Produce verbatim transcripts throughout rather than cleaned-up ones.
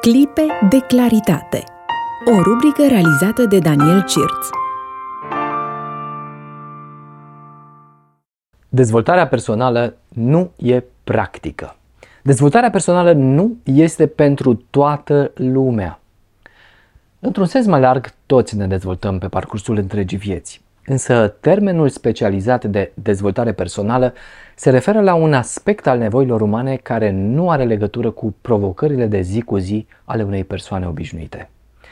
Clipe de claritate. O rubrică realizată de Daniel Cirț. Dezvoltarea personală nu e practică. Dezvoltarea personală nu este pentru toată lumea. Într-un sens mai larg, toți ne dezvoltăm pe parcursul întregii vieți. Însă termenul specializat de dezvoltare personală se referă la un aspect al nevoilor umane care nu are legătură cu provocările de zi cu zi ale unei persoane obișnuite.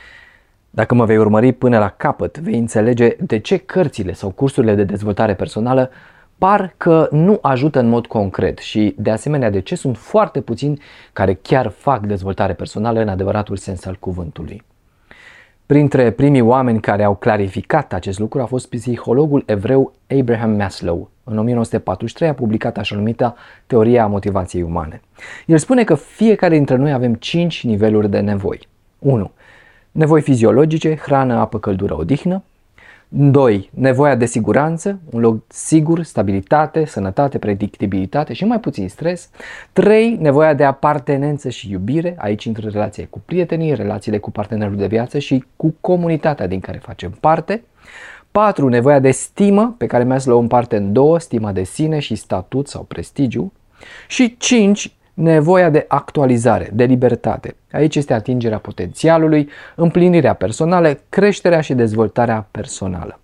Dacă mă vei urmări până la capăt, vei înțelege de ce cărțile sau cursurile de dezvoltare personală par că nu ajută în mod concret și, de asemenea, de ce sunt foarte puțini care chiar fac dezvoltare personală în adevăratul sens al cuvântului. Printre primii oameni care au clarificat acest lucru a fost psihologul evreu Abraham Maslow. În o mie nouă sute patruzeci și trei a publicat așa numita Teoria motivației umane. El spune că fiecare dintre noi avem cinci niveluri de nevoi. unu. Nevoi fiziologice, hrană, apă, căldură, odihnă. doi. Nevoia de siguranță, un loc sigur, stabilitate, sănătate, predictibilitate și mai puțin stres. trei. Nevoia de apartenență și iubire, aici intră relația cu prietenii, relațiile cu partenerul de viață și cu comunitatea din care facem parte. patru. Nevoia de stimă, pe care Maslow o împarte în două, stima de sine și statut sau prestigiu. Și cinci. Nevoia de actualizare, de libertate. Aici este atingerea potențialului, împlinirea personală, creșterea și dezvoltarea personală.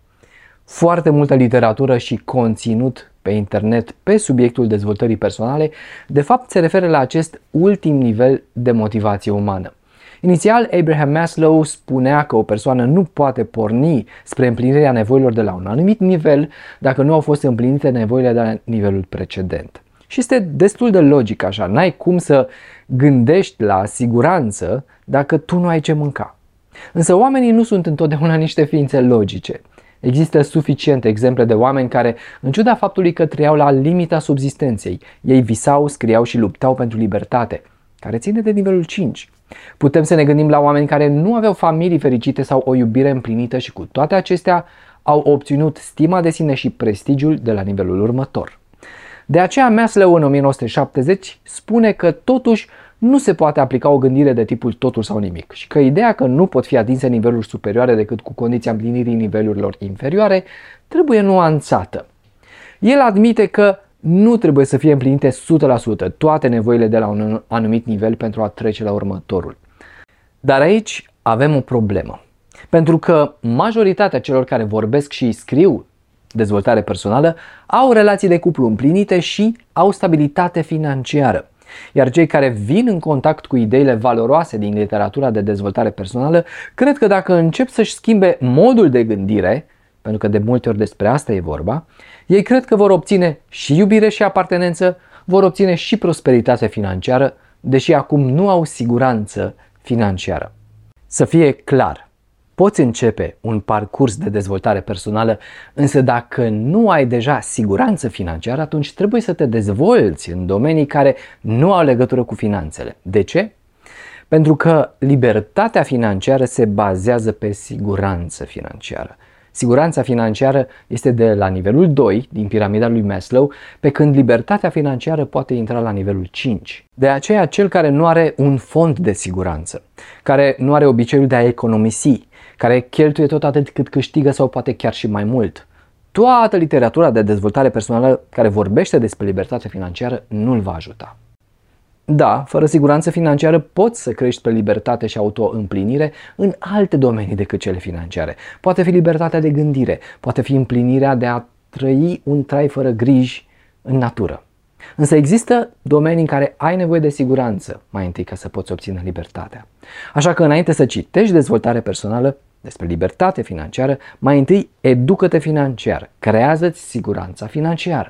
Foarte multă literatură și conținut pe internet pe subiectul dezvoltării personale, de fapt se referă la acest ultim nivel de motivație umană. Inițial, Abraham Maslow spunea că o persoană nu poate porni spre împlinirea nevoilor de la un anumit nivel dacă nu au fost împlinite nevoile de la nivelul precedent. Și este destul de logic așa, n-ai cum să gândești la siguranță dacă tu nu ai ce mânca. Însă oamenii nu sunt întotdeauna niște ființe logice. Există suficiente exemple de oameni care, în ciuda faptului că trăiau la limita subzistenței, ei visau, scriau și luptau pentru libertate, care ține de nivelul cinci. Putem să ne gândim la oameni care nu aveau familii fericite sau o iubire împlinită și cu toate acestea au obținut stima de sine și prestigiul de la nivelul următor. De aceea Maslow în o mie nouă sute șaptezeci spune că totuși nu se poate aplica o gândire de tipul totul sau nimic și că ideea că nu pot fi atinse niveluri superioare decât cu condiția împlinirii nivelurilor inferioare trebuie nuanțată. El admite că nu trebuie să fie împlinite o sută la sută toate nevoile de la un anumit nivel pentru a trece la următorul. Dar aici avem o problemă, pentru că majoritatea celor care vorbesc și scriu dezvoltare personală au relații de cuplu împlinite și au stabilitate financiară. Iar cei care vin în contact cu ideile valoroase din literatura de dezvoltare personală cred că dacă încep să-și schimbe modul de gândire, pentru că de multe ori despre asta e vorba, ei cred că vor obține și iubire și apartenență, vor obține și prosperitate financiară, deși acum nu au siguranță financiară. Să fie clar, poți începe un parcurs de dezvoltare personală, însă dacă nu ai deja siguranță financiară, atunci trebuie să te dezvolți în domenii care nu au legătură cu finanțele. De ce? Pentru că libertatea financiară se bazează pe siguranță financiară. Siguranța financiară este de la nivelul doi din piramida lui Maslow, pe când libertatea financiară poate intra la nivelul cinci. De aceea, cel care nu are un fond de siguranță, care nu are obiceiul de a economisi, care cheltuie tot atât cât câștigă sau poate chiar și mai mult, toată literatura de dezvoltare personală care vorbește despre libertatea financiară nu îl va ajuta. Da, fără siguranță financiară poți să crești pe libertate și auto-împlinire în alte domenii decât cele financiare. Poate fi libertatea de gândire, poate fi împlinirea de a trăi un trai fără griji în natură. Însă există domenii în care ai nevoie de siguranță mai întâi ca să poți obține libertatea. Așa că înainte să citești dezvoltare personală despre libertate financiară, mai întâi educă-te financiar, creează-ți siguranța financiară.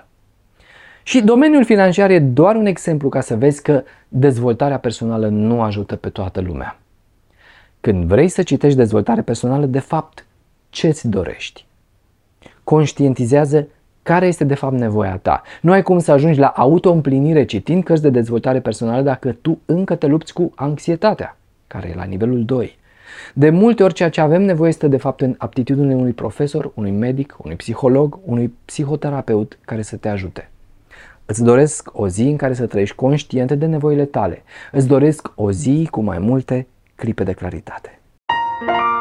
Și domeniul financiar e doar un exemplu ca să vezi că dezvoltarea personală nu ajută pe toată lumea. Când vrei să citești dezvoltare personală, de fapt, ce-ți dorești? Conștientizează care este de fapt nevoia ta. Nu ai cum să ajungi la auto-împlinire citind cărți de dezvoltare personală dacă tu încă te lupți cu anxietatea, care e la nivelul doi. De multe ori ceea ce avem nevoie este de fapt în aptitudine unui profesor, unui medic, unui psiholog, unui psihoterapeut care să te ajute. Îți doresc o zi în care să trăiești conștient de nevoile tale. Îți doresc o zi cu mai multe clipe de claritate.